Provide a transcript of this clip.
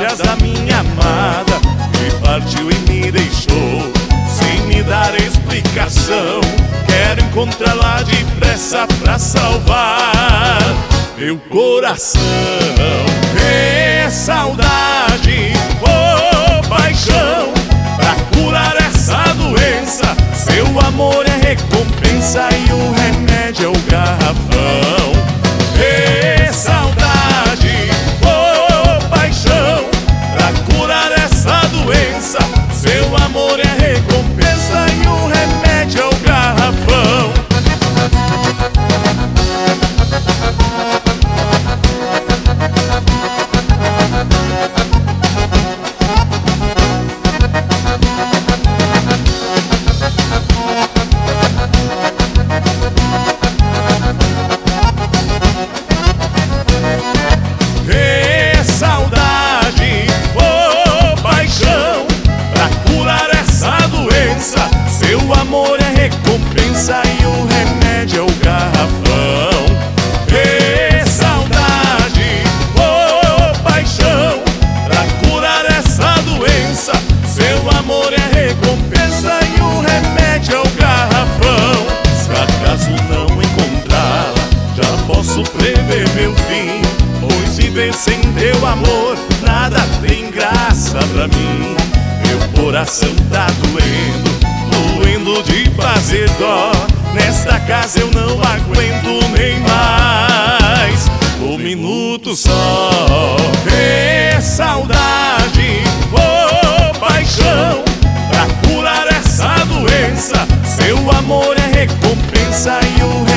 memórias da minha amada que partiu e me deixou sem me dar explicação. Quero encontrá-la depressa pra salvar meu coração. É saudade, oh paixão, pra curar essa doença. Seu amor é recompensa e o remédio é o garrafão. É saudade, oh paixão, pra curar essa doença. Seu amor é recompensa e o remédio é o garrafão. É saudade, oh paixão, pra curar essa doença. Seu amor é recompensa e o remédio é o garrafão. É saudade, oh paixão, pra curar essa doença. Seu amor é recompensa e o remédio é o garrafão. Se acaso não encontrá-la, já posso prever meu fim, pois viver sem teu amor nada tem graça pra mim. Meu coração tá doendo, doendo de fazer dó. Nesta casa eu não aguento nem mais um minuto só. É saudade, oh paixão, pra curar essa doença. Seu amor é recompensa e o